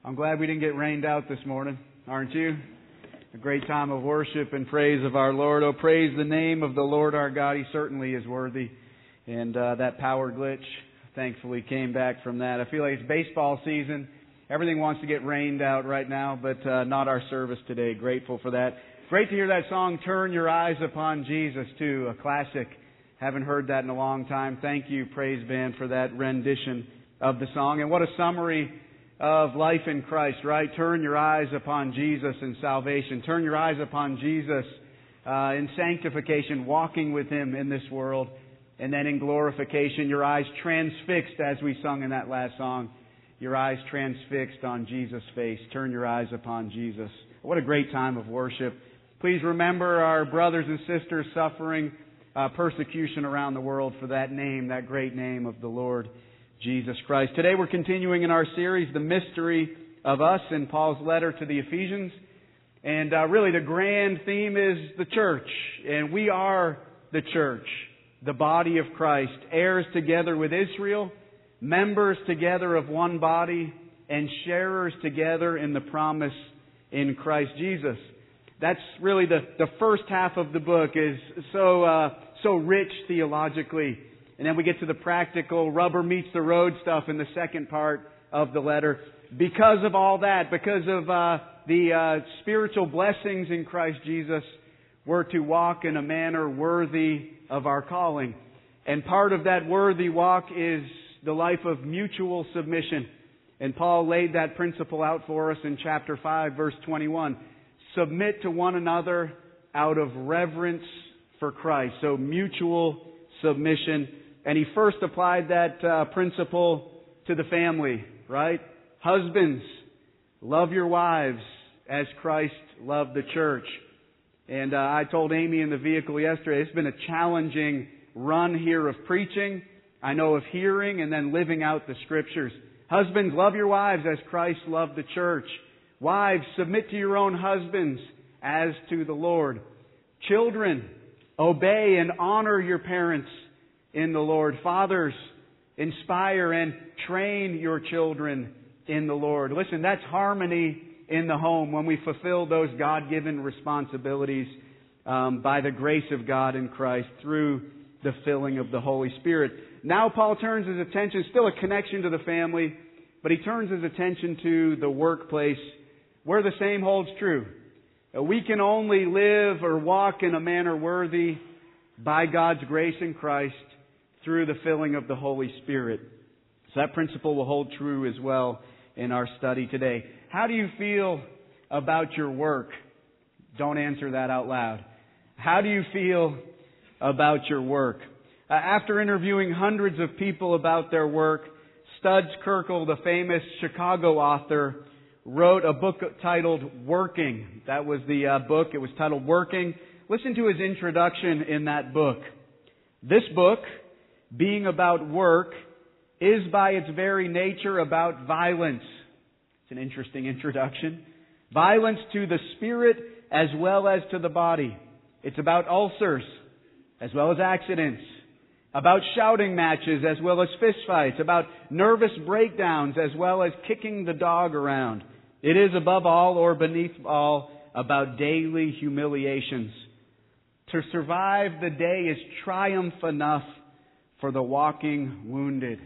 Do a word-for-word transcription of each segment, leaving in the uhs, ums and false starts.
I'm glad we didn't get rained out this morning, aren't you? A great time of worship and praise of our Lord. Oh, praise the name of the Lord our God. He certainly is worthy. And uh, that power glitch, thankfully, came back from that. I feel like it's baseball season. Everything wants to get rained out right now, but uh, not our service today. Grateful for that. Great to hear that song, Turn Your Eyes Upon Jesus, too. A classic. Haven't heard that in a long time. Thank you, praise band, for that rendition of the song. And what a summary of life in Christ, right? Turn your eyes upon Jesus in salvation. Turn your eyes upon Jesus uh, in sanctification, walking with Him in this world. And then in glorification, your eyes transfixed, as we sung in that last song. Your eyes transfixed on Jesus' face. Turn your eyes upon Jesus. What a great time of worship. Please remember our brothers and sisters suffering uh, persecution around the world for that name, that great name of the Lord Jesus Christ. Today we're continuing in our series, The Mystery of Us, in Paul's letter to the Ephesians. And uh, really the grand theme is the church. And we are the church, the body of Christ, heirs together with Israel, members together of one body, and sharers together in the promise in Christ Jesus. That's really the, the first half of the book is so uh, so rich theologically. And then we get to the practical, rubber meets the road stuff in the second part of the letter. Because of all that, because of uh, the uh, spiritual blessings in Christ Jesus, we're to walk in a manner worthy of our calling. And part of that worthy walk is the life of mutual submission. And Paul laid that principle out for us in chapter five, verse twenty-one. Submit to one another out of reverence for Christ. So mutual submission. And he first applied that uh, principle to the family, right? Husbands, love your wives as Christ loved the church. And uh, I told Amy in the vehicle yesterday, it's been a challenging run here of preaching. I know of hearing and then living out the Scriptures. Husbands, love your wives as Christ loved the church. Wives, submit to your own husbands as to the Lord. Children, obey and honor your parents in the Lord. Fathers, inspire and train your children in the Lord. Listen, that's harmony in the home when we fulfill those God-given responsibilities um, by the grace of God in Christ through the filling of the Holy Spirit. Now Paul turns his attention, still a connection to the family, but he turns his attention to the workplace where the same holds true. We can only live or walk in a manner worthy by God's grace in Christ through the filling of the Holy Spirit. So that principle will hold true as well in our study today. How do you feel about your work? Don't answer that out loud. How do you feel about your work? Uh, after interviewing hundreds of people about their work, Studs Terkel, the famous Chicago author, wrote a book titled Working. That was the uh, book. It was titled Working. Listen to his introduction in that book. This book, being about work, is by its very nature about violence. It's an interesting introduction. Violence to the spirit as well as to the body. It's about ulcers as well as accidents. About shouting matches as well as fistfights. About nervous breakdowns as well as kicking the dog around. It is above all or beneath all about daily humiliations. To survive the day is triumph enough for the walking wounded.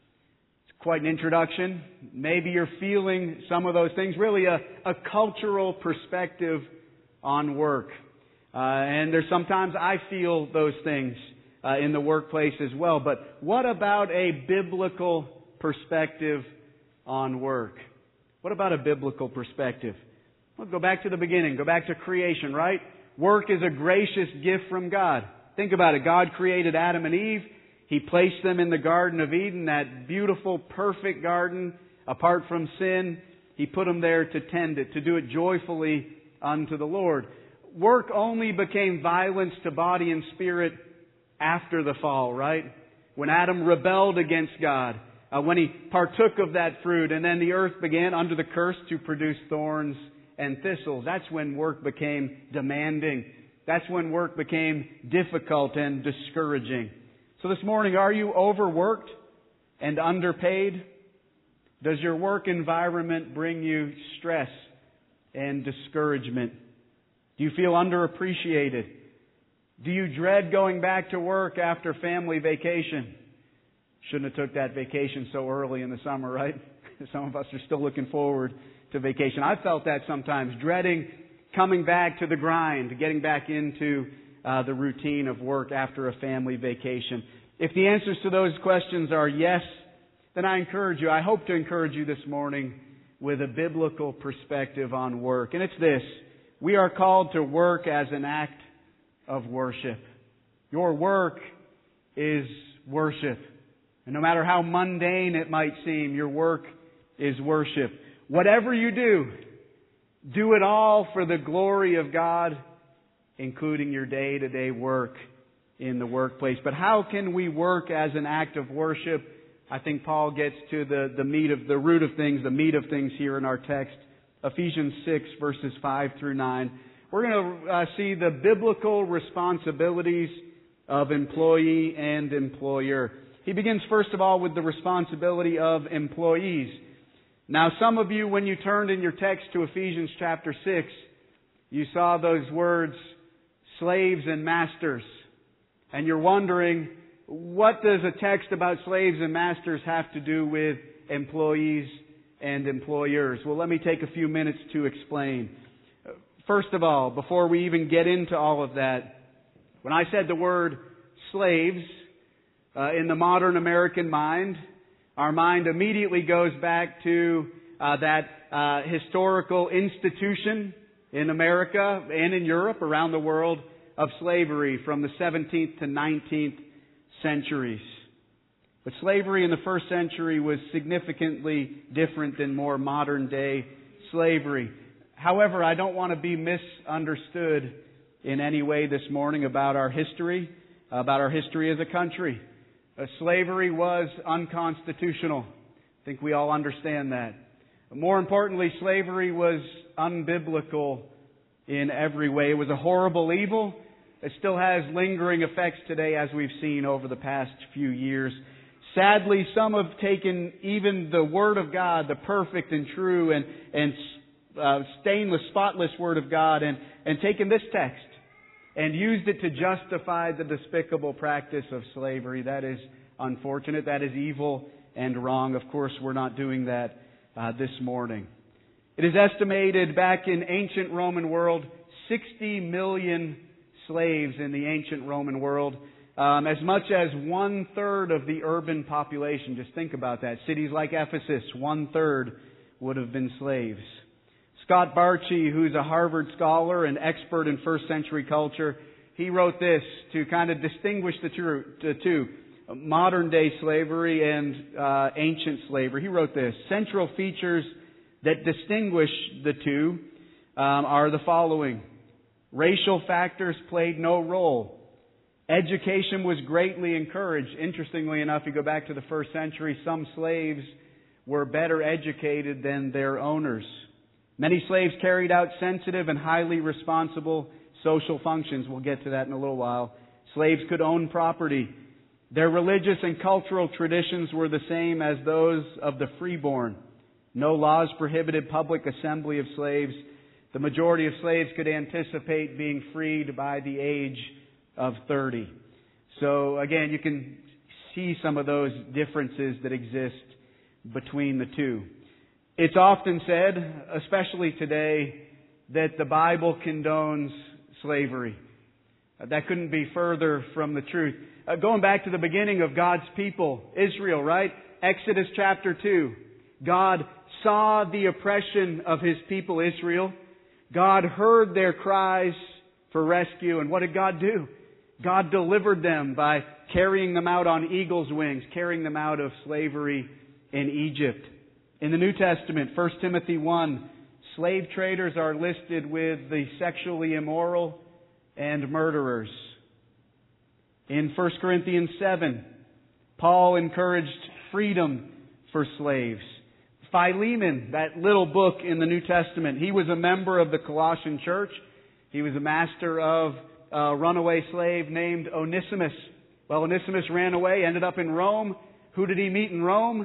It's quite an introduction. Maybe you're feeling some of those things. Really a, a cultural perspective on work. Uh, and there's sometimes I feel those things uh, in the workplace as well. But what about a biblical perspective on work? What about a biblical perspective? Well, go back to the beginning. Go back to creation, right? Work is a gracious gift from God. Think about it. God created Adam and Eve. He placed them in the Garden of Eden, that beautiful, perfect garden, apart from sin. He put them there to tend it, to do it joyfully unto the Lord. Work only became violence to body and spirit after the fall, right? When Adam rebelled against God, uh, when he partook of that fruit, and then the earth began under the curse to produce thorns and thistles. That's when work became demanding. That's when work became difficult and discouraging. So this morning, are you overworked and underpaid? Does your work environment bring you stress and discouragement? Do you feel underappreciated? Do you dread going back to work after family vacation? Shouldn't have took that vacation so early in the summer, right? Some of us are still looking forward to vacation. I've felt that sometimes, dreading coming back to the grind, getting back into uh, the routine of work after a family vacation. If the answers to those questions are yes, then I encourage you, I hope to encourage you this morning with a biblical perspective on work. And it's this: we are called to work as an act of worship. Your work is worship. And no matter how mundane it might seem, your work is worship. Whatever you do, do it all for the glory of God, including your day-to-day work in the workplace. But how can we work as an act of worship? I think Paul gets to the, the meat of the root of things, the meat of things here in our text. Ephesians six, verses five through nine. We're going to uh, see the biblical responsibilities of employee and employer. He begins first of all with the responsibility of employees. Now, some of you, when you turned in your text to Ephesians chapter six, you saw those words, slaves and masters. And you're wondering, what does a text about slaves and masters have to do with employees and employers? Well, let me take a few minutes to explain. First of all, before we even get into all of that, when I said the word slaves, uh, in the modern American mind, our mind immediately goes back to uh, that uh, historical institution in America and in Europe, around the world, of slavery from the seventeenth to nineteenth centuries. But slavery in the first century was significantly different than more modern day slavery. However, I don't want to be misunderstood in any way this morning about our history, about our history as a country. Uh, slavery was unconstitutional. I think we all understand that. More importantly, slavery was unbiblical in every way. It was a horrible evil. It still has lingering effects today, as we've seen over the past few years. Sadly, some have taken even the Word of God, the perfect and true and, and uh, stainless, spotless Word of God, and, and taken this text and used it to justify the despicable practice of slavery. That is unfortunate. That is evil and wrong. Of course, we're not doing that uh, this morning. It is estimated back in ancient Roman world, sixty million slaves in the ancient Roman world. Um, as much as one-third of the urban population. Just think about that. Cities like Ephesus, one-third would have been slaves. Scott Barchi, who's a Harvard scholar and expert in first century culture, he wrote this to kind of distinguish the two, the two modern day slavery and uh, ancient slavery. He wrote this: central features that distinguish the two um, are the following. Racial factors played no role. Education was greatly encouraged. Interestingly enough, you go back to the first century, some slaves were better educated than their owners. Many slaves carried out sensitive and highly responsible social functions. We'll get to that in a little while. Slaves could own property. Their religious and cultural traditions were the same as those of the freeborn. No laws prohibited public assembly of slaves. The majority of slaves could anticipate being freed by the age of thirty. So again, you can see some of those differences that exist between the two. It's often said, especially today, that the Bible condones slavery. That couldn't be further from the truth. Uh, going back to the beginning of God's people, Israel, right? Exodus chapter two. God saw the oppression of His people Israel. God heard their cries for rescue. And what did God do? God delivered them by carrying them out on eagle's wings, carrying them out of slavery in Egypt. In the New Testament, First Timothy one, slave traders are listed with the sexually immoral and murderers. In First Corinthians seven, Paul encouraged freedom for slaves. Philemon, that little book in the New Testament, he was a member of the Colossian church. He was a master of a runaway slave named Onesimus. Well, Onesimus ran away, ended up in Rome. Who did he meet in Rome?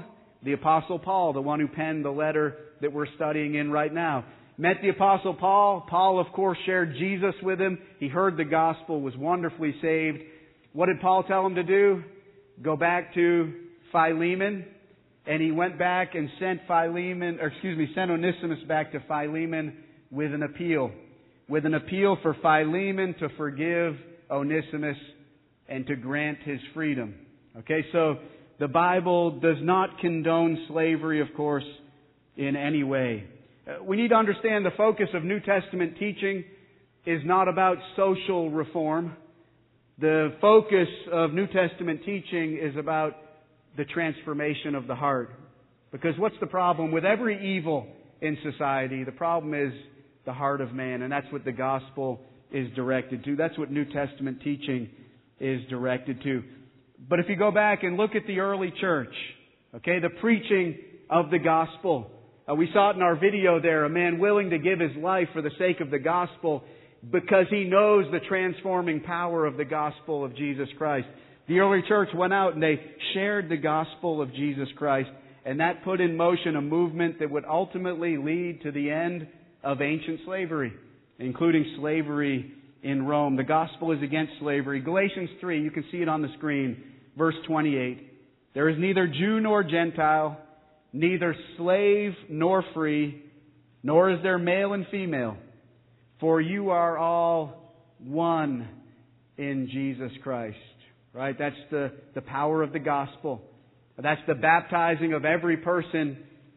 The Apostle Paul, the one who penned the letter that we're studying in right now. Met the Apostle Paul. Paul, of course, shared Jesus with him. He heard the gospel, was wonderfully saved. What did Paul tell him to do? Go back to Philemon. And he went back and sent Philemon, or excuse me, sent Onesimus back to Philemon with an appeal. With an appeal for Philemon to forgive Onesimus and to grant his freedom. Okay, so the Bible does not condone slavery, of course, in any way. We need to understand the focus of New Testament teaching is not about social reform. The focus of New Testament teaching is about the transformation of the heart. Because what's the problem with every evil in society? The problem is the heart of man, and that's what the gospel is directed to. That's what New Testament teaching is directed to. But if you go back and look at the early church, okay, the preaching of the gospel, uh, we saw it in our video there, a man willing to give his life for the sake of the gospel because he knows the transforming power of the gospel of Jesus Christ. The early church went out and they shared the gospel of Jesus Christ, and that put in motion a movement that would ultimately lead to the end of ancient slavery, including slavery in Rome. The gospel is against slavery. Galatians three, you can see it on the screen, verse twenty-eight. There is neither Jew nor Gentile, neither slave nor free, nor is there male and female, for you are all one in Jesus Christ. Right? That's the, the power of the gospel. That's the baptizing of every person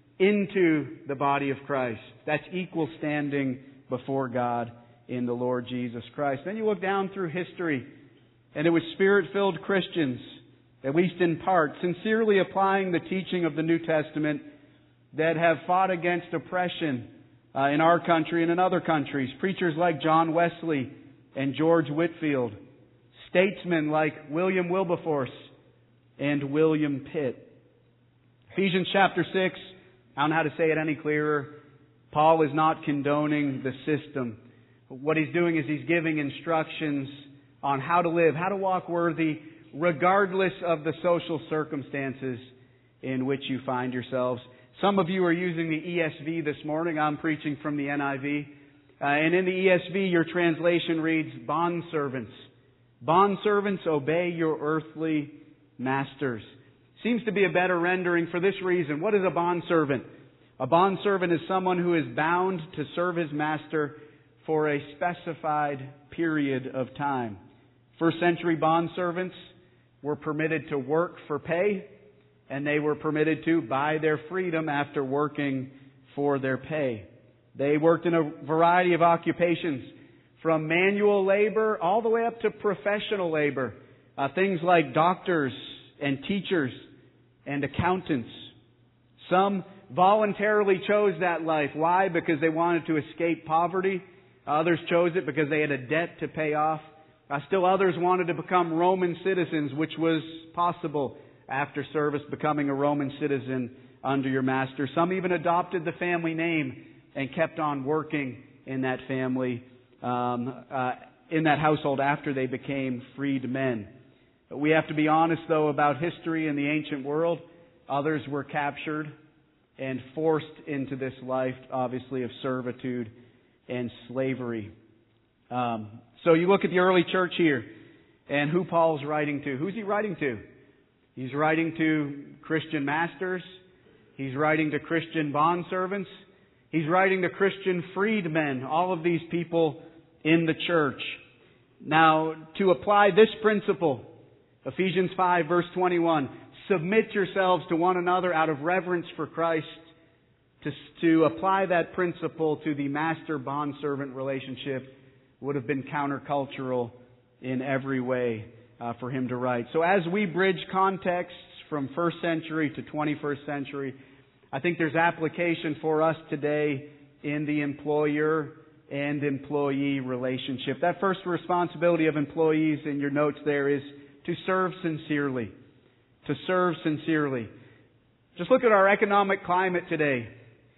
into the body of Christ. That's equal standing before God in the Lord Jesus Christ. Then you look down through history, and it was Spirit-filled Christians, at least in part, sincerely applying the teaching of the New Testament that have fought against oppression uh, in our country and in other countries. Preachers like John Wesley and George Whitefield. Statesmen like William Wilberforce and William Pitt. Ephesians chapter six, I don't know how to say it any clearer. Paul is not condoning the system. What he's doing is he's giving instructions on how to live, how to walk worthy, regardless of the social circumstances in which you find yourselves. Some of you are using the E S V this morning. I'm preaching from the N I V. Uh, and in the E S V, your translation reads, bondservants. Bondservants, obey your earthly masters. Seems to be a better rendering for this reason. What is a bondservant? A bondservant is someone who is bound to serve his master for a specified period of time. First century bondservants were permitted to work for pay, and they were permitted to buy their freedom after working for their pay. They worked in a variety of occupations, from manual labor all the way up to professional labor. Uh, things like doctors and teachers and accountants. Some voluntarily chose that life. Why? Because they wanted to escape poverty. Others chose it because they had a debt to pay off. Uh, still others wanted to become Roman citizens, which was possible after service, becoming a Roman citizen under your master. Some even adopted the family name and kept on working in that family, um, uh, in that household after they became freed men. But we have to be honest, though, about history in the ancient world. Others were captured and forced into this life, obviously, of servitude and slavery. Um, so you look at the early church here and who Paul's writing to. Who's he writing to? He's writing to Christian masters. He's writing to Christian bondservants. He's writing to Christian freedmen, all of these people in the church. Now, to apply this principle, Ephesians five verse twenty-one, submit yourselves to one another out of reverence for Christ. To, to apply that principle to the master-bondservant relationship would have been countercultural in every way uh, for him to write. So as we bridge contexts from first century to twenty-first century, I think there's application for us today in the employer and employee relationship. That first responsibility of employees in your notes there is to serve sincerely. To serve sincerely. Just look at our economic climate today.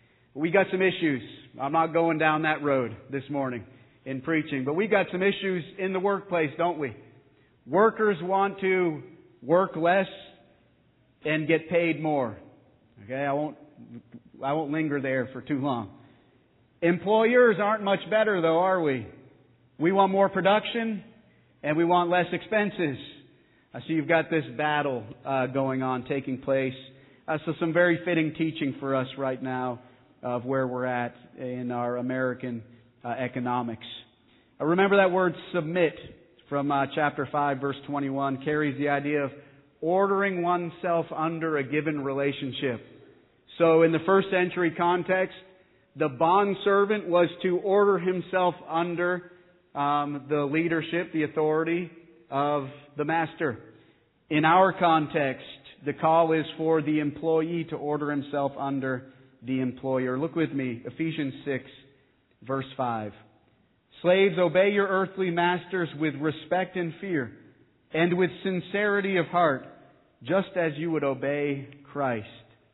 We got some issues. I'm not going down that road this morning in preaching, but we got some issues in the workplace, don't we? Workers want to work less and get paid more. Okay, I won't, I won't linger there for too long. Employers aren't much better though, are we? We want more production and we want less expenses. I see you've got this battle uh, going on, taking place. Uh, so some very fitting teaching for us right now of where we're at in our American uh, economics. Uh, remember that word submit from uh, chapter five, verse twenty-one, carries the idea of ordering oneself under a given relationship. So in the first century context, the bondservant was to order himself under um, the leadership, the authority of the master. In our context, the call is for the employee to order himself under the employer. Look with me, Ephesians six, verse five. Slaves, obey your earthly masters with respect and fear, and with sincerity of heart, just as you would obey Christ.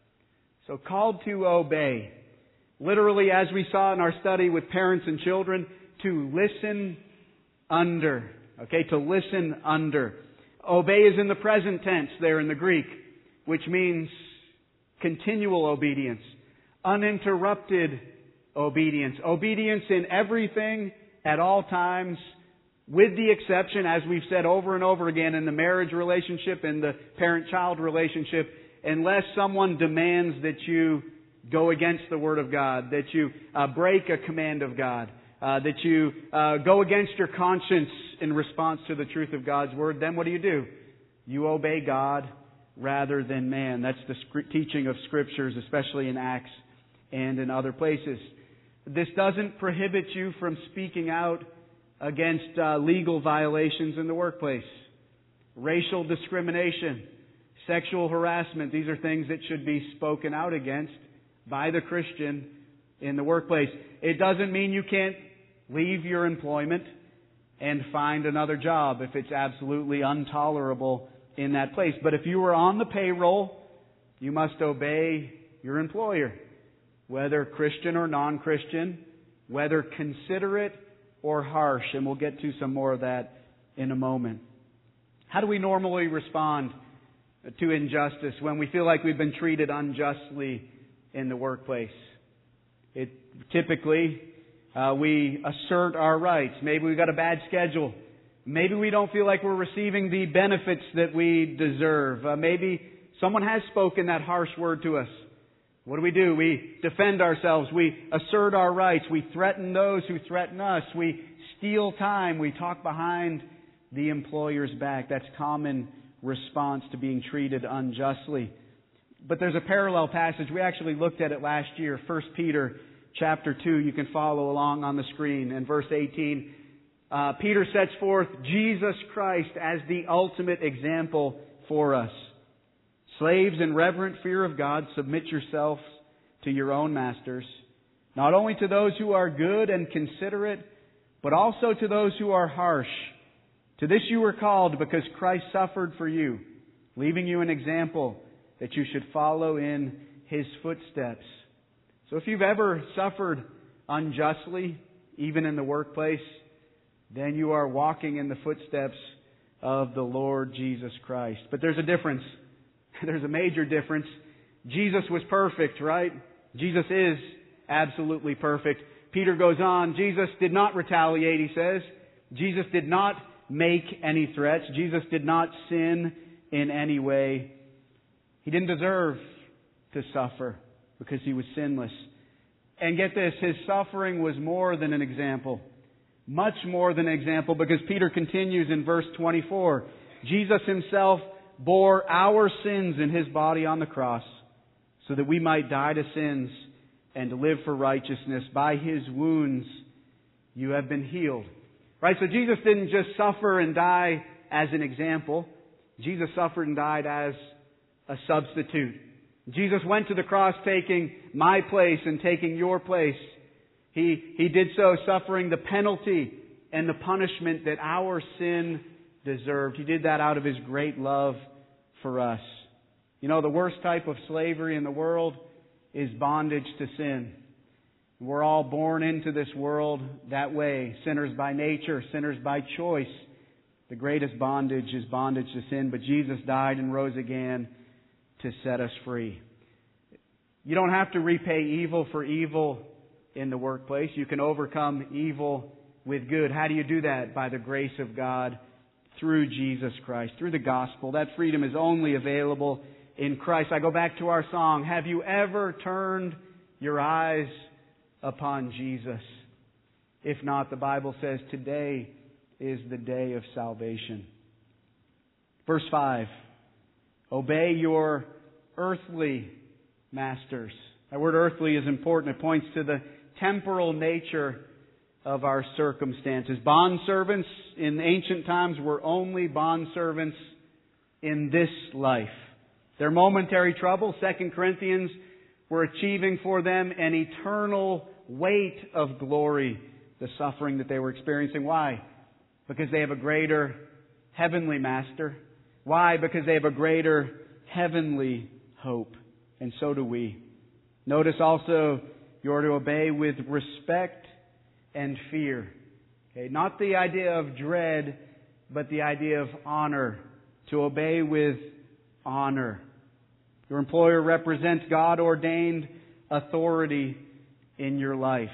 So called to obey. Literally, as we saw in our study with parents and children, to listen under. Okay, to listen under. Obey is in the present tense there in the Greek, which means continual obedience, uninterrupted obedience, obedience in everything at all times, with the exception, as we've said over and over again, in the marriage relationship, in the parent-child relationship, unless someone demands that you go against the Word of God, that you uh, break a command of God, uh, that you uh, go against your conscience in response to the truth of God's Word, then what do you do? You obey God rather than man. That's the sc- teaching of Scriptures, especially in Acts and in other places. This doesn't prohibit you from speaking out against uh, legal violations in the workplace. Racial discrimination, sexual harassment, these are things that should be spoken out against by the Christian in the workplace. It doesn't mean you can't leave your employment and find another job if it's absolutely intolerable in that place. But if you are on the payroll, you must obey your employer, whether Christian or non-Christian, whether considerate or harsh. And we'll get to some more of that in a moment. How do we normally respond to injustice when we feel like we've been treated unjustly in the workplace? It typically uh, we assert our rights. Maybe we've got a bad schedule. Maybe we don't feel like we're receiving the benefits that we deserve. Uh, maybe someone has spoken that harsh word to us. What do we do? We defend ourselves. We assert our rights. We threaten those who threaten us. We steal time. We talk behind the employer's back. That's common response to being treated unjustly. But there's a parallel passage. We actually looked at it last year, First Peter chapter two. You can follow along on the screen. In verse eighteen, uh, Peter sets forth Jesus Christ as the ultimate example for us. Slaves, in reverent fear of God, submit yourselves to your own masters, not only to those who are good and considerate, but also to those who are harsh. To this you were called, because Christ suffered for you, leaving you an example that you should follow in His footsteps. So if you've ever suffered unjustly, even in the workplace, then you are walking in the footsteps of the Lord Jesus Christ. But there's a difference. There's a major difference. Jesus was perfect, right? Jesus is absolutely perfect. Peter goes on, Jesus did not retaliate, he says. Jesus did not make any threats. Jesus did not sin in any way. He didn't deserve to suffer because He was sinless. And get this, His suffering was more than an example. Much more than an example, because Peter continues in verse twenty-four. Jesus Himself bore our sins in His body on the cross, so that we might die to sins and live for righteousness. By His wounds you have been healed. Right? So Jesus didn't just suffer and die as an example. Jesus suffered and died as a substitute. Jesus went to the cross taking my place and taking your place. He, he did so suffering the penalty and the punishment that our sin deserved. He did that out of His great love for us. You know, the worst type of slavery in the world is bondage to sin. We're all born into this world that way. Sinners by nature, sinners by choice. The greatest bondage is bondage to sin, but Jesus died and rose again to set us free. You don't have to repay evil for evil in the workplace. You can overcome evil with good. How do you do that? By the grace of God through Jesus Christ, through the gospel. That freedom is only available in Christ. I go back to our song, have you ever turned your eyes upon Jesus? If not, the Bible says today is the day of salvation. Verse five, obey your earthly masters. That word earthly is important. It points to the temporal nature of our circumstances. Bondservants in ancient times were only bondservants in this life. Their momentary trouble, Second Corinthians, were achieving for them an eternal weight of glory, the suffering that they were experiencing. Why? Because they have a greater heavenly master. Why? Because they have a greater heavenly hope. And so do we. Notice also you are to obey with respect and fear. Okay, not the idea of dread, but the idea of honor. To obey with honor. Your employer represents God-ordained authority in your life.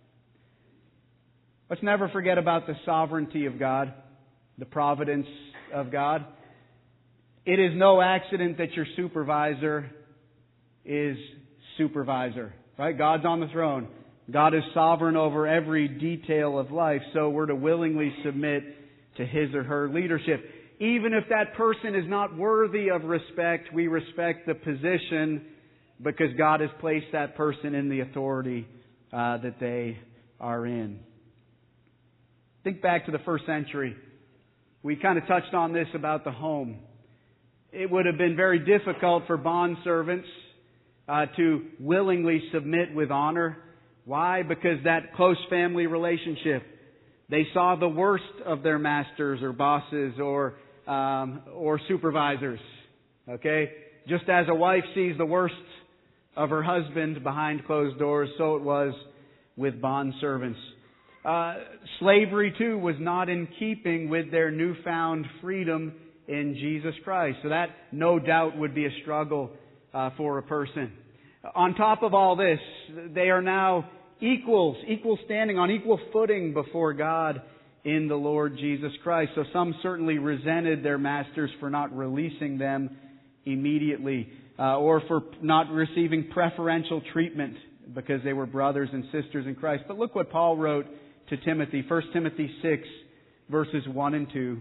Let's never forget about the sovereignty of God, the providence of God. It is no accident that your supervisor is supervisor, right? God's on the throne. God is sovereign over every detail of life, so we're to willingly submit to His or her leadership. Even if that person is not worthy of respect, we respect the position because God has placed that person in the authority uh, that they are in. Think back to the first century. We kind of touched on this about the home. It would have been very difficult for bondservants uh, to willingly submit with honor. Why? Because that close family relationship. They saw the worst of their masters or bosses or um, or supervisors. Okay? Just as a wife sees the worst of her husband behind closed doors, so it was with bondservants. Uh, slavery, too, was not in keeping with their newfound freedom in Jesus Christ. So that, no doubt, would be a struggle uh, for a person. On top of all this, they are now equals, equal standing, on equal footing before God in the Lord Jesus Christ. So some certainly resented their masters for not releasing them immediately, uh, or for not receiving preferential treatment because they were brothers and sisters in Christ. But look what Paul wrote to Timothy, First Timothy six, verses one and two.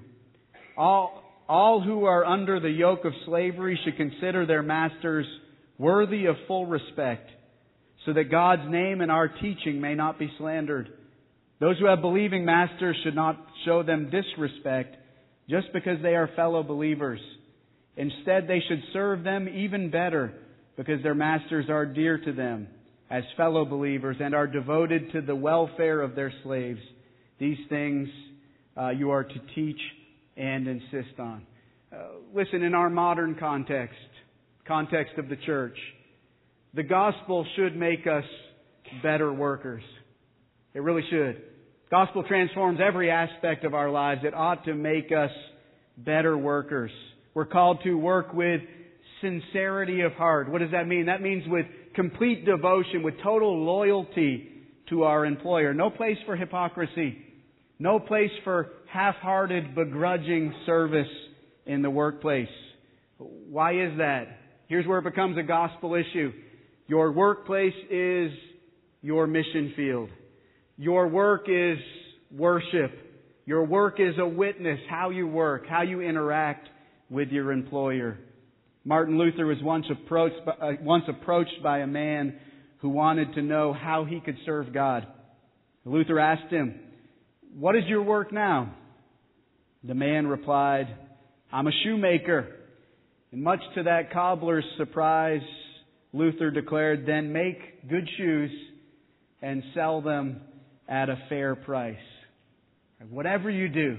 All, all who are under the yoke of slavery should consider their masters worthy of full respect, so that God's name and our teaching may not be slandered. Those who have believing masters should not show them disrespect just because they are fellow believers. Instead, they should serve them even better because their masters are dear to them as fellow believers and are devoted to the welfare of their slaves. These things uh, you are to teach and insist on. Uh, listen, in our modern context, context of the church, the gospel should make us better workers. It really should. Gospel transforms every aspect of our lives. It ought to make us better workers. We're called to work with sincerity of heart. What does that mean? That means with complete devotion, with total loyalty to our employer. No place for hypocrisy. No place for half-hearted, begrudging service in the workplace. Why is that? Here's where it becomes a gospel issue. Your workplace is your mission field. Your work is worship. Your work is a witness, how you work, how you interact with your employer. Martin Luther was once approached by, uh, once approached by a man who wanted to know how he could serve God. Luther asked him, "What is your work now?" The man replied, "I'm a shoemaker." And much to that cobbler's surprise, Luther declared, "Then make good shoes and sell them at a fair price." Whatever you do,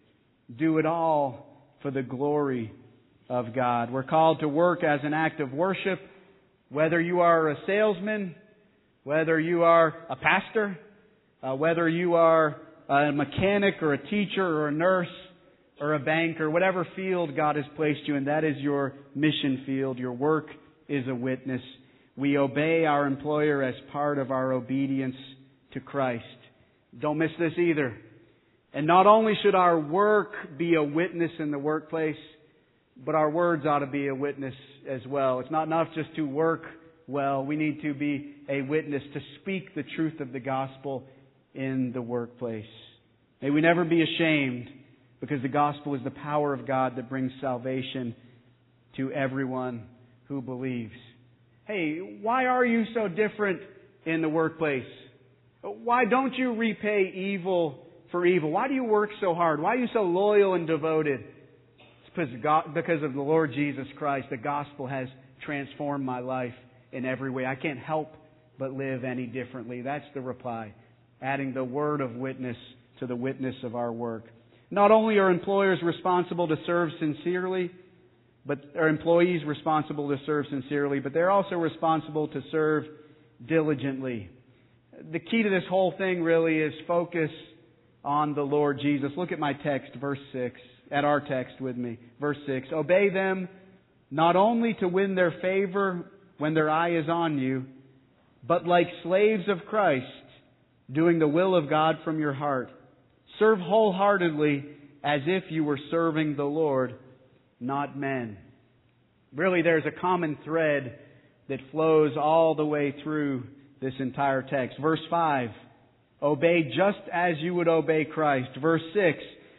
do it all for the glory of God. We're called to work as an act of worship, whether you are a salesman, whether you are a pastor, uh, whether you are a mechanic or a teacher or a nurse or a banker, whatever field God has placed you in, that is your mission field. Your work is a witness. We obey our employer as part of our obedience to Christ. Don't miss this either. And not only should our work be a witness in the workplace, but our words ought to be a witness as well. It's not enough just to work well. We need to be a witness, to speak the truth of the gospel in the workplace. May we never be ashamed, because the gospel is the power of God that brings salvation to everyone who believes. Hey, why are you so different in the workplace? Why don't you repay evil for evil? Why do you work so hard? Why are you so loyal and devoted? It's because God, because of the Lord Jesus Christ. The gospel has transformed my life in every way. I can't help but live any differently. That's the reply. Adding the word of witness to the witness of our work. Not only are employers responsible to serve sincerely, but are employees responsible to serve sincerely, but they're also responsible to serve diligently. The key to this whole thing really is focus on the Lord Jesus. Look at my text, verse six, at our text with me. Verse six, obey them not only to win their favor when their eye is on you, but like slaves of Christ, doing the will of God from your heart. Serve wholeheartedly as if you were serving the Lord, not men. Really, there's a common thread that flows all the way through this entire text. Verse five, obey just as you would obey Christ. Verse six,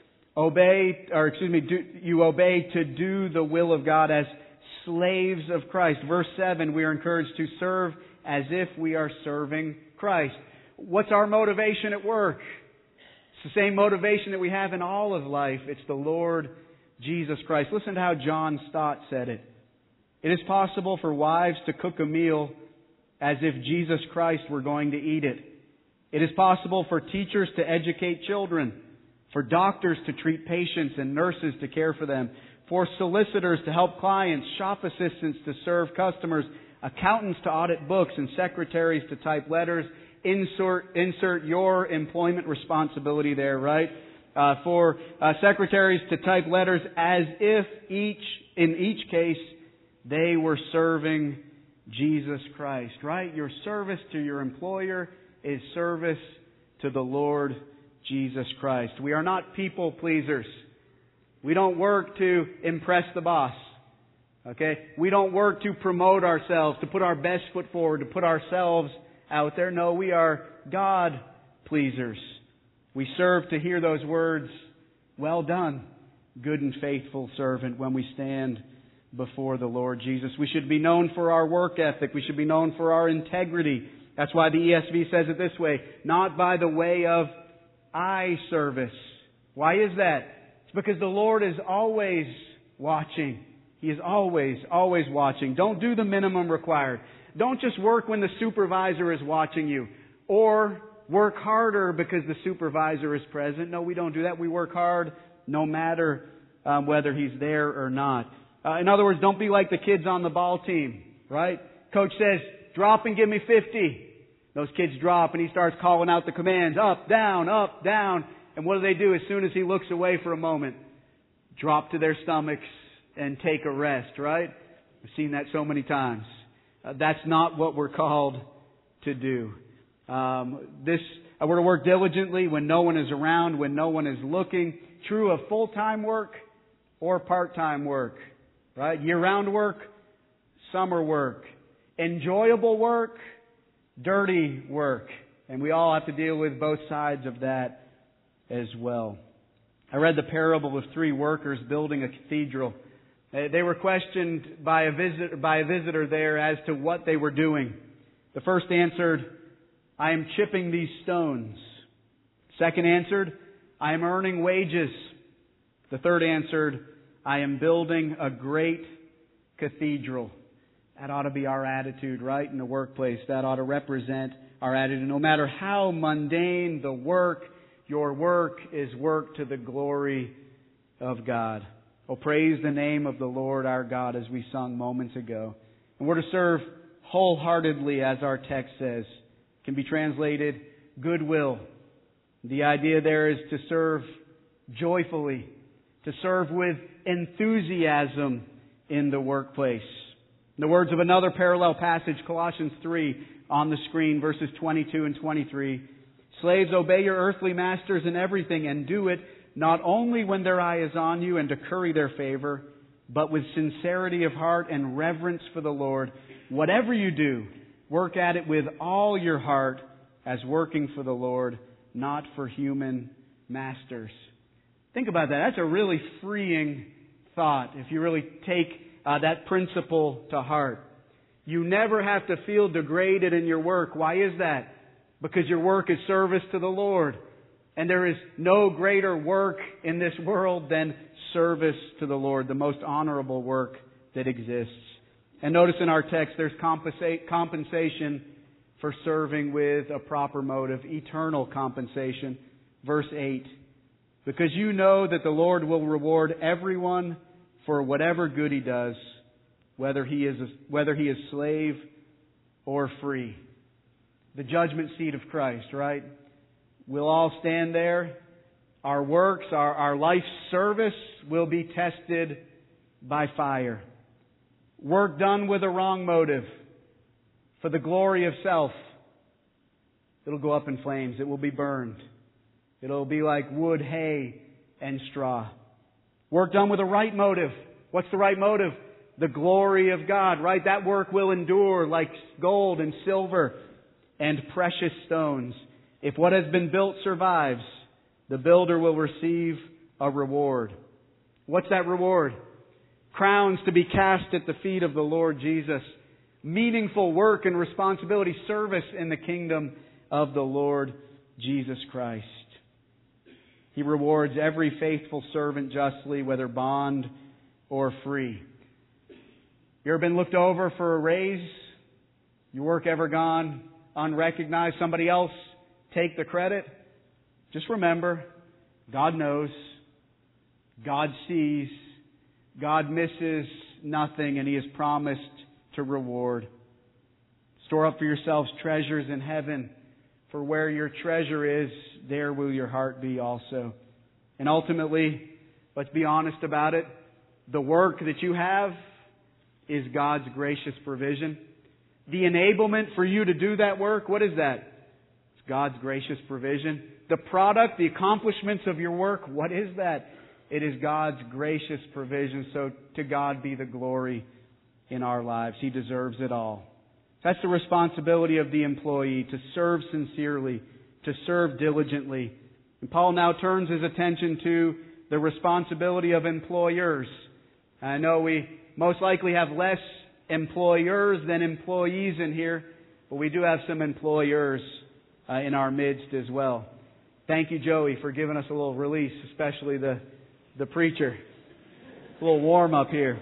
obey, or excuse me, do, you obey to do the will of God as slaves of Christ. Verse seven, we are encouraged to serve as if we are serving Christ. What's our motivation at work? It's the same motivation that we have in all of life. It's the Lord Jesus Christ. Listen to how John Stott said it. It is possible for wives to cook a meal as if Jesus Christ were going to eat it. It is possible for teachers to educate children, for doctors to treat patients and nurses to care for them, for solicitors to help clients, shop assistants to serve customers, accountants to audit books, and secretaries to type letters. Insert, insert your employment responsibility there, right? Uh, for uh, secretaries to type letters as if each, in each case, they were serving Jesus Christ, right? Your service to your employer is service to the Lord Jesus Christ. We are not people pleasers. We don't work to impress the boss. Okay? We don't work to promote ourselves, to put our best foot forward, to put ourselves out there. No, we are God pleasers. We serve to hear those words, well done, good and faithful servant, when we stand before the Lord Jesus. We should be known for our work ethic. We should be known for our integrity. That's why the E S V says it this way, not by the way of eye service. Why is that? It's because the Lord is always watching. He is always, always watching. Don't do the minimum required. Don't just work when the supervisor is watching you, or work harder because the supervisor is present. No, we don't do that. We work hard no matter um, whether he's there or not. Uh, in other words, don't be like the kids on the ball team, right? Coach says, drop and give me fifty. Those kids drop and he starts calling out the commands, up, down, up, down. And what do they do as soon as he looks away for a moment? Drop to their stomachs and take a rest, right? We've seen that so many times. Uh, that's not what we're called to do. Um, this, uh, we're to work diligently when no one is around, when no one is looking. True of full-time work or part-time work, right? Year-round work, summer work, enjoyable work, dirty work. And we all have to deal with both sides of that as well. I read the parable of three workers building a cathedral. They were questioned by a visitor, by a visitor there as to what they were doing. The first answered, I am chipping these stones. Second answered, I am earning wages. The third answered, I am building a great cathedral. That ought to be our attitude, right, in the workplace. That ought to represent our attitude. No matter how mundane the work, your work is work to the glory of God. Oh, praise the name of the Lord our God, as we sung moments ago. And we're to serve wholeheartedly, as our text says. It can be translated goodwill. The idea there is to serve joyfully, to serve with enthusiasm in the workplace. In the words of another parallel passage, Colossians three, on the screen, verses twenty-two and twenty-three, "Slaves, obey your earthly masters in everything, and do it not only when their eye is on you and to curry their favor, but with sincerity of heart and reverence for the Lord. Whatever you do, work at it with all your heart, as working for the Lord, not for human masters." Think about that. That's a really freeing thought if you really take uh, that principle to heart. You never have to feel degraded in your work. Why is that? Because your work is service to the Lord. And there is no greater work in this world than service to the Lord, the most honorable work that exists. And notice in our text there's compensa- compensation for serving with a proper motive, eternal compensation. Verse eight, "Because you know that the Lord will reward everyone for whatever good he does, whether he is a, whether he is slave or free." The judgment seat of Christ, right? We'll all stand there. Our works, our, our life's service will be tested by fire. Work done with a wrong motive, for the glory of self, it'll go up in flames. It will be burned. It'll be like wood, hay, and straw. Work done with a right motive. What's the right motive? The glory of God, right? That work will endure like gold and silver and precious stones. If what has been built survives, the builder will receive a reward. What's that reward? Crowns to be cast at the feet of the Lord Jesus. Meaningful work and responsibility, service in the kingdom of the Lord Jesus Christ. He rewards every faithful servant justly, whether bond or free. You ever been looked over for a raise? Your work ever gone unrecognized? Somebody else take the credit? Just remember, God knows. God sees. God misses nothing, and He has promised to reward. Store up for yourselves treasures in heaven, for where your treasure is, there will your heart be also. And ultimately, let's be honest about it, the work that you have is God's gracious provision. The enablement for you to do that work, what is that? It's God's gracious provision. The product, the accomplishments of your work, what is that? It is God's gracious provision. So to God be the glory in our lives. He deserves it all. That's the responsibility of the employee, to serve sincerely, to serve diligently. And Paul now turns his attention to the responsibility of employers. I know we most likely have less employers than employees in here, but we do have some employers uh, in our midst as well. Thank you, Joey, for giving us a little release, especially the, the preacher. A little warm up here.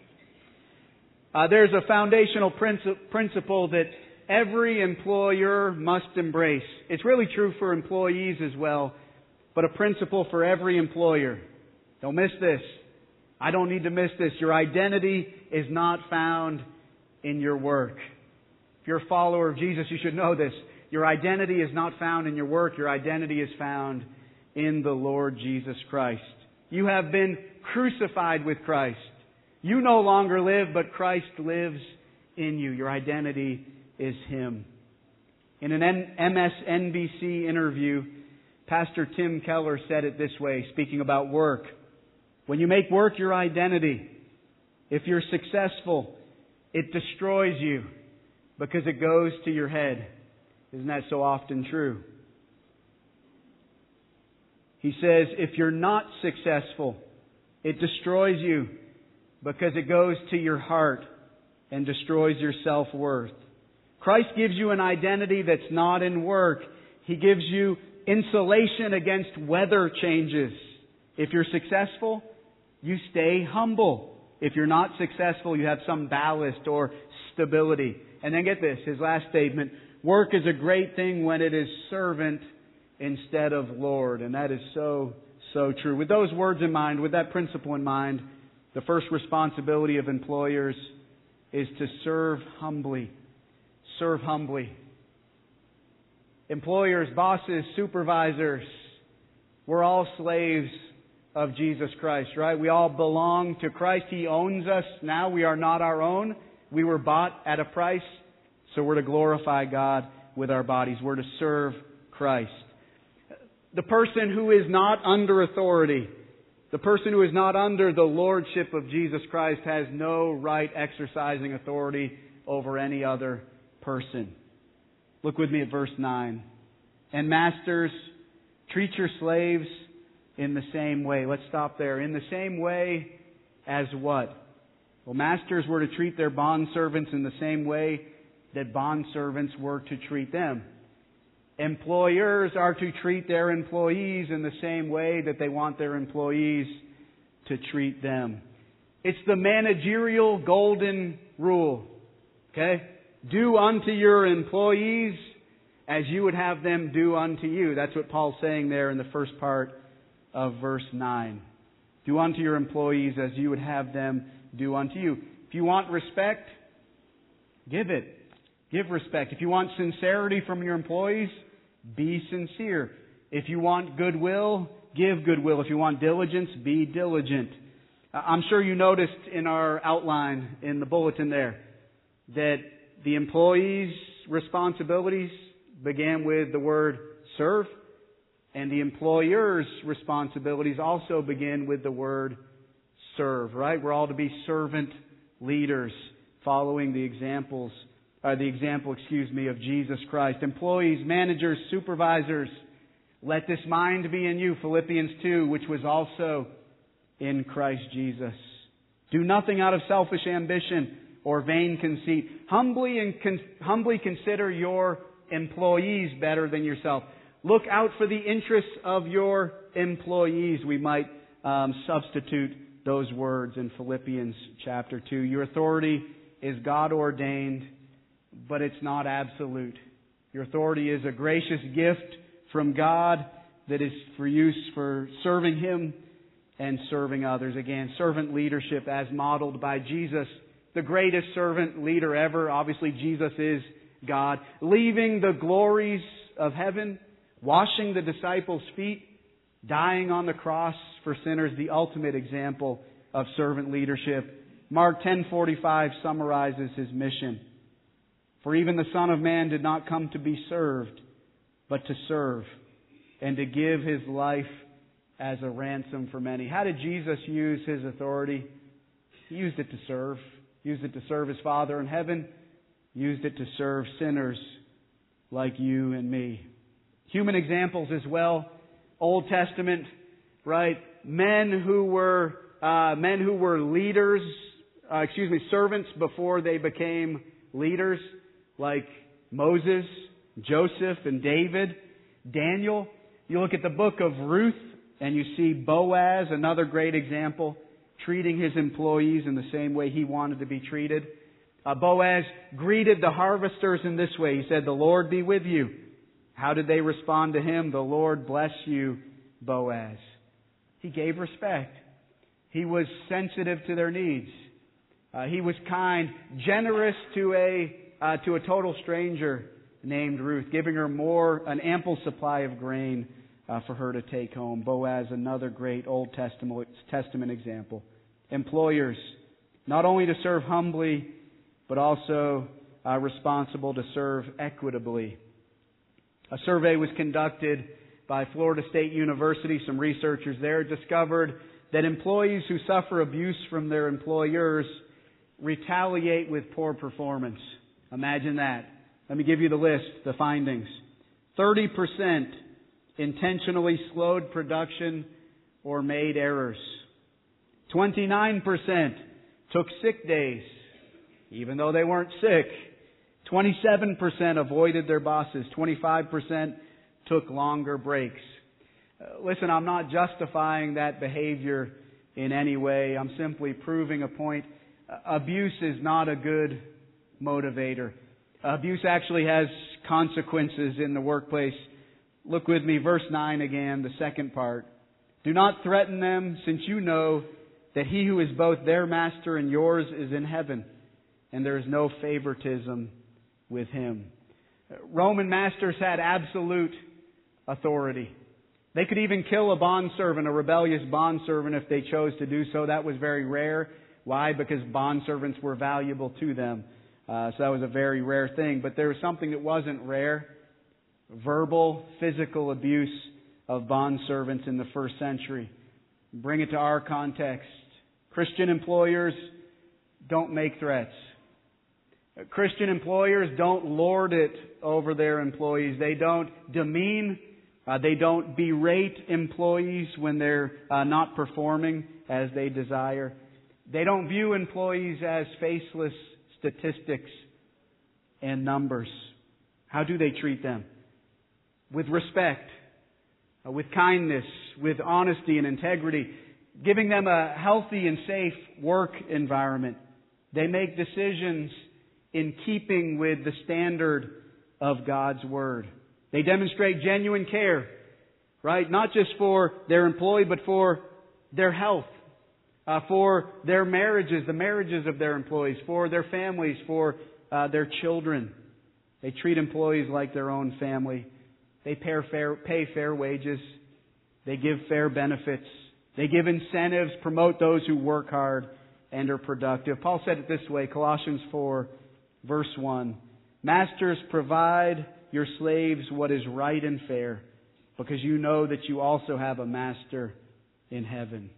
Uh, there's a foundational princi- principle that every employer must embrace. It's really true for employees as well, but a principle for every employer. Don't miss this. I don't need to miss this. Your identity is not found in your work. If you're a follower of Jesus, you should know this. Your identity is not found in your work. Your identity is found in the Lord Jesus Christ. You have been crucified with Christ. You no longer live, but Christ lives in you. Your identity is Him. In an M S N B C interview, Pastor Tim Keller said it this way, speaking about work. When you make work your identity, if you're successful, it destroys you because it goes to your head. Isn't that so often true? He says, if you're not successful, it destroys you because it goes to your heart and destroys your self-worth. Christ gives you an identity that's not in work. He gives you insulation against weather changes. If you're successful, you stay humble. If you're not successful, you have some ballast or stability. And then get this, his last statement, work is a great thing when it is servant instead of Lord. And that is so, so true. With those words in mind, with that principle in mind, the first responsibility of employers is to serve humbly. Serve humbly. Employers, bosses, supervisors, we're all slaves of Jesus Christ, right? We all belong to Christ. He owns us now. We are not our own. We were bought at a price, so we're to glorify God with our bodies. We're to serve Christ. The person who is not under authority, the person who is not under the lordship of Jesus Christ has no right exercising authority over any other person. Look with me at verse nine. And masters, treat your slaves in the same way. Let's stop there. In the same way as what? Well, masters were to treat their bondservants in the same way that bondservants were to treat them. Employers are to treat their employees in the same way that they want their employees to treat them. It's the managerial golden rule. Okay? Do unto your employees as you would have them do unto you. That's what Paul's saying there in the first part of verse nine. Do unto your employees as you would have them do unto you. If you want respect, give it. Give respect. If you want sincerity from your employees, be sincere. If you want goodwill, give goodwill. If you want diligence, be diligent. I'm sure you noticed in our outline in the bulletin there that the employees' responsibilities began with the word serve, and the employer's responsibilities also begin with the word serve, right? We're all to be servant leaders, following the examples, uh, the example, excuse me, of Jesus Christ. Employees, managers, supervisors, let this mind be in you, Philippians two, which was also in Christ Jesus. Do nothing out of selfish ambition or vain conceit. Humbly and con- humbly consider your employees better than yourself. Look out for the interests of your employees. We might um, substitute those words in Philippians chapter two. Your authority is God ordained, but it's not absolute. Your authority is a gracious gift from God that is for use for serving Him and serving others. Again, servant leadership as modeled by Jesus, the greatest servant leader ever. Obviously, Jesus is God. Leaving the glories of heaven, washing the disciples' feet, dying on the cross for sinners, the ultimate example of servant leadership. Mark ten forty-five summarizes His mission. For even the Son of Man did not come to be served, but to serve, and to give His life as a ransom for many. How did Jesus use His authority? He used it to serve. He used it to serve His Father in heaven. He used it to serve sinners like you and me. Human examples as well. Old Testament, right? Men who were uh, men who were leaders, uh, excuse me, servants before they became leaders, like Moses, Joseph, and David, Daniel. You look at the book of Ruth, and you see Boaz, another great example, treating his employees in the same way he wanted to be treated. Uh, Boaz greeted the harvesters in this way. He said, "The Lord be with you." How did they respond to him? "The Lord bless you, Boaz." He gave respect. He was sensitive to their needs. Uh, he was kind, generous to a uh, to a total stranger named Ruth, giving her more, an ample supply of grain uh, for her to take home. Boaz, another great Old Testament Testament example. Employers, not only to serve humbly, but also uh, responsible to serve equitably. A survey was conducted by Florida State University. Some researchers there discovered that employees who suffer abuse from their employers retaliate with poor performance. Imagine that. Let me give you the list, the findings. thirty percent intentionally slowed production or made errors. twenty-nine percent took sick days, even though they weren't sick. twenty-seven percent avoided their bosses. twenty-five percent took longer breaks. Uh, listen, I'm not justifying that behavior in any way. I'm simply proving a point. Uh, abuse is not a good motivator. Uh, abuse actually has consequences in the workplace. Look with me, verse nine again, the second part. Do not threaten them, since you know that He who is both their master and yours is in heaven, and there is no favoritism with Him. Roman masters had absolute authority. They could even kill a bondservant, a rebellious bondservant, if they chose to do so. That was very rare. Why? Because bondservants were valuable to them. Uh, so that was a very rare thing. But there was something that wasn't rare. Verbal, physical abuse of bondservants in the first century. Bring it to our context. Christian employers don't make threats. Christian employers don't lord it over their employees. They don't demean, uh, they don't berate employees when they're uh, not performing as they desire. They don't view employees as faceless statistics and numbers. How do they treat them? With respect, uh, with kindness, with honesty and integrity, giving them a healthy and safe work environment. They make decisions in keeping with the standard of God's Word. They demonstrate genuine care, right? Not just for their employee, but for their health, uh, for their marriages, the marriages of their employees, for their families, for uh, their children. They treat employees like their own family. They pay fair, pay fair wages. They give fair benefits. They give incentives, promote those who work hard and are productive. Paul said it this way, Colossians four, verse one. Masters, provide your slaves what is right and fair, because you know that you also have a master in heaven.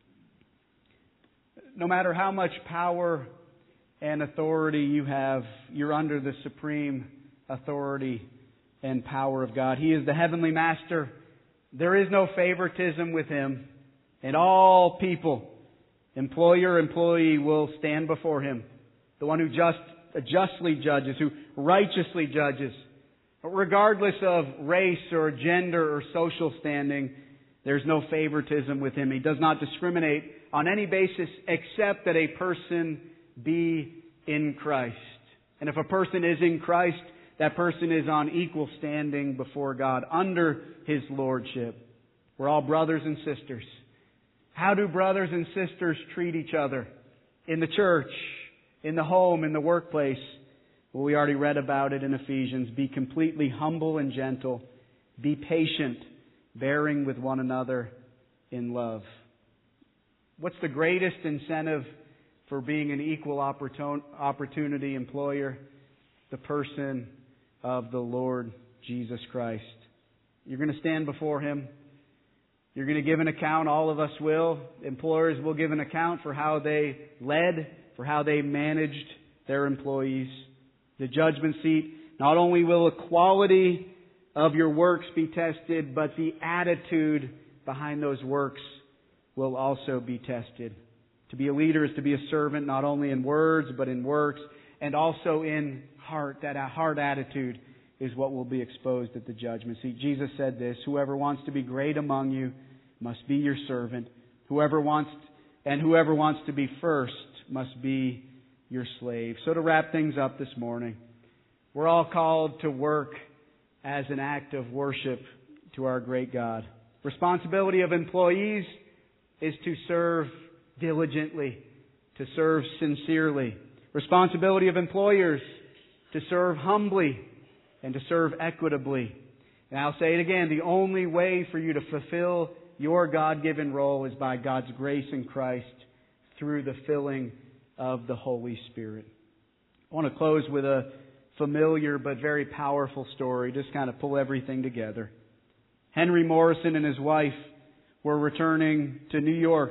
No matter how much power and authority you have, you're under the supreme authority and power of God. He is the heavenly master. There is no favoritism with Him. And all people, employer, employee, will stand before Him. The one who just, justly judges, who righteously judges. Regardless of race or gender or social standing, there's no favoritism with Him. He does not discriminate on any basis except that a person be in Christ. And if a person is in Christ, that person is on equal standing before God, under His lordship. We're all brothers and sisters. How do brothers and sisters treat each other? In the church, in the home, in the workplace? Well, we already read about it in Ephesians. Be completely humble and gentle. Be patient, bearing with one another in love. What's the greatest incentive for being an equal opportunity employer? The person of the Lord Jesus Christ. You're going to stand before Him. You're going to give an account. All of us will. Employers will give an account for how they led, for how they managed their employees. The judgment seat, not only will the quality of your works be tested, but the attitude behind those works will also be tested. To be a leader is to be a servant, not only in words, but in works, and also in heart. That heart attitude is what will be exposed at the judgment seat. Jesus said this, whoever wants to be great among you must be your servant. Whoever wants, and whoever wants to be first must be your slave. So to wrap things up this morning, we're all called to work as an act of worship to our great God. Responsibility of employees is to serve diligently, to serve sincerely. Responsibility of employers to serve humbly and to serve equitably. And I'll say it again, the only way for you to fulfill your God-given role is by God's grace in Christ through the filling of the Holy Spirit. I want to close with a familiar but very powerful story, just kind of pull everything together. Henry Morrison and his wife were returning to New York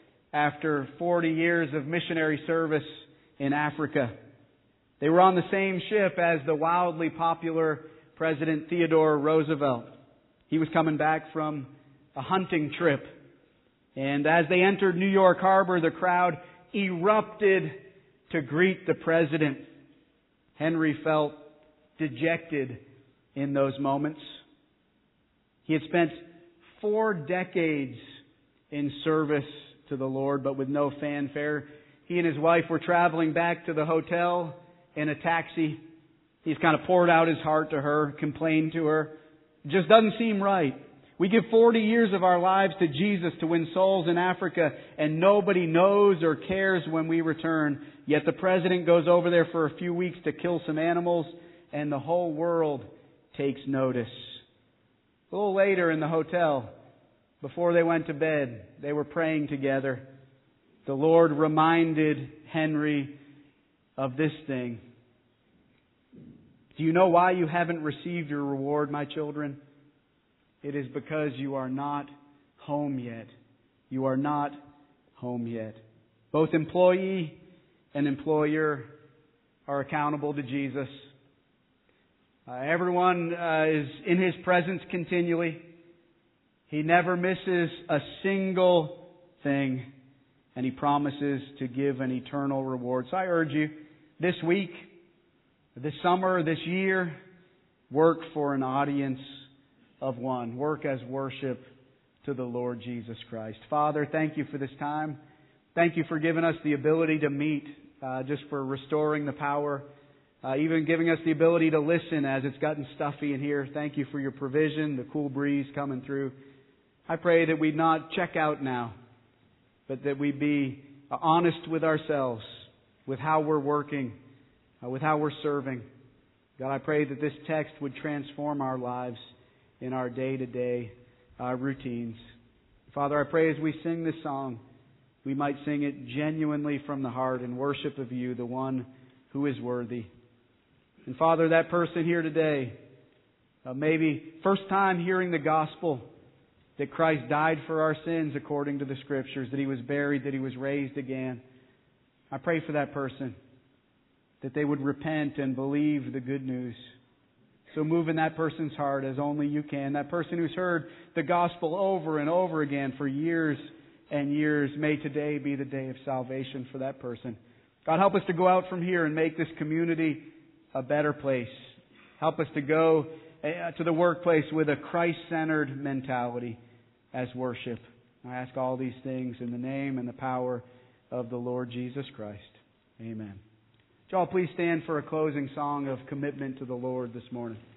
after forty years of missionary service in Africa. They were on the same ship as the wildly popular President Theodore Roosevelt. He was coming back from a hunting trip. And as they entered New York Harbor, the crowd erupted to greet the President. Henry felt dejected in those moments. He had spent four decades in service to the Lord, but with no fanfare. He and his wife were traveling back to the hotel in a taxi. He's kind of poured out his heart to her, complained to her. It just doesn't seem right. We give forty years of our lives to Jesus to win souls in Africa, and nobody knows or cares when we return. Yet the President goes over there for a few weeks to kill some animals, and the whole world takes notice. A little later in the hotel, before they went to bed, they were praying together. the Lord reminded Henry of this thing. Do you know why you haven't received your reward, my children? It is because you are not home yet. You are not home yet. Both employee and employer are accountable to Jesus. Uh, everyone uh, is in His presence continually. He never misses a single thing, and He promises to give an eternal reward. So I urge you, this week, this summer, this year, work for an audience of one. Work as worship to the Lord Jesus Christ. Father, thank You for this time. Thank You for giving us the ability to meet, uh, just for restoring the power, uh, even giving us the ability to listen as it's gotten stuffy in here. Thank You for Your provision, the cool breeze coming through. I pray that we'd not check out now, but that we'd be honest with ourselves, with how we're working, uh, with how we're serving. God, I pray that this text would transform our lives in our day-to-day uh, routines. Father, I pray as we sing this song, we might sing it genuinely from the heart in worship of You, the one who is worthy. And Father, that person here today, uh, maybe first time hearing the gospel, that Christ died for our sins according to the Scriptures, that He was buried, that He was raised again. I pray for that person, that they would repent and believe the good news. So move in that person's heart as only You can. That person who's heard the gospel over and over again for years and years, may today be the day of salvation for that person. God, help us to go out from here and make this community a better place. Help us to go to the workplace with a Christ-centered mentality as worship. I ask all these things in the name and the power of the Lord Jesus Christ. Amen. Would you all please stand for a closing song of commitment to the Lord this morning?